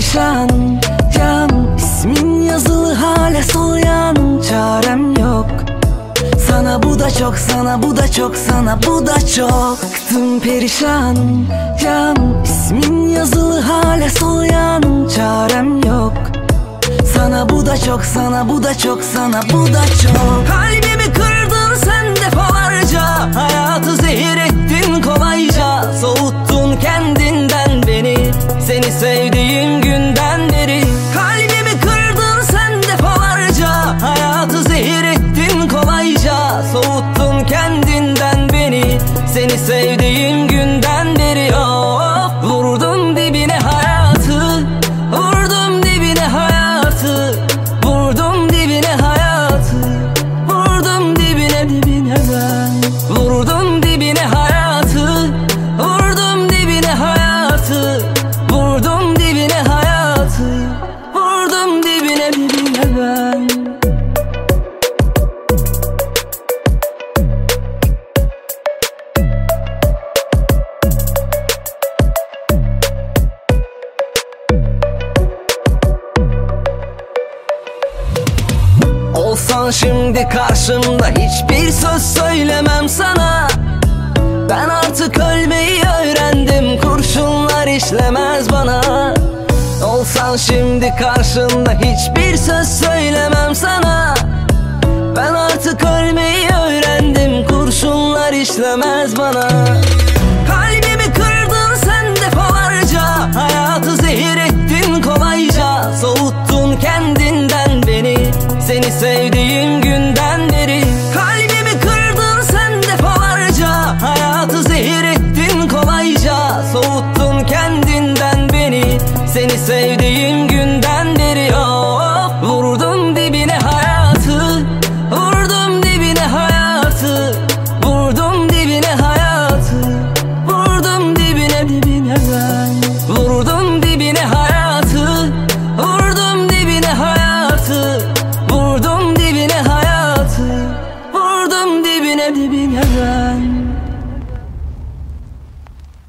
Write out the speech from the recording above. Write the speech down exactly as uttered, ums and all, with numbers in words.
perişanım, yan ismin yazılı hala soluyan, çarem yok. Sana bu da çok, sana bu da çok, sana bu da çok. Bıktım perişanım, yan ismin yazılı hala soluyan, çarem yok. Sana bu da çok, sana bu da çok, sana bu da çok. Kalbimi kırdın sen defalarca, hayatı zehir ettin kolayca. Soğuttun kendinden beni, seni sevdiğim günden beri. Kalbimi kırdın sen defalarca, hayatı zehir ettin kolayca. Soğuttun kendinden beni, seni sevdiğim günden beri. Of, vurdum dibine hayatı, vurdum dibine hayatı, vurdum dibine hayatı, vurdum dibine dibine ben. Vurdum dibine hayatı, vurdum dibine hayatı, vurdum dibine hayatı, vurdum dibine dibine ben. Olsan şimdi karşımda hiçbir söz söylemem sana. Ben artık ölmeyi öğrendim, kurşunlar işlemez bana. Olsan şimdi karşımda hiçbir söz söylemem sana. Ben artık ölmeyi öğrendim, kurşunlar işlemez bana. Kalbimi kırdın sen defalarca, hayatı zehir ettin kolayca. Soğuttun kendinden beni, seni sevdiğim günden beri. Kalbimi kırdın sen defalarca, hayatı zehir ettin kolayca. Soğuttun kendinden beni, seni sevdiğim günden beri.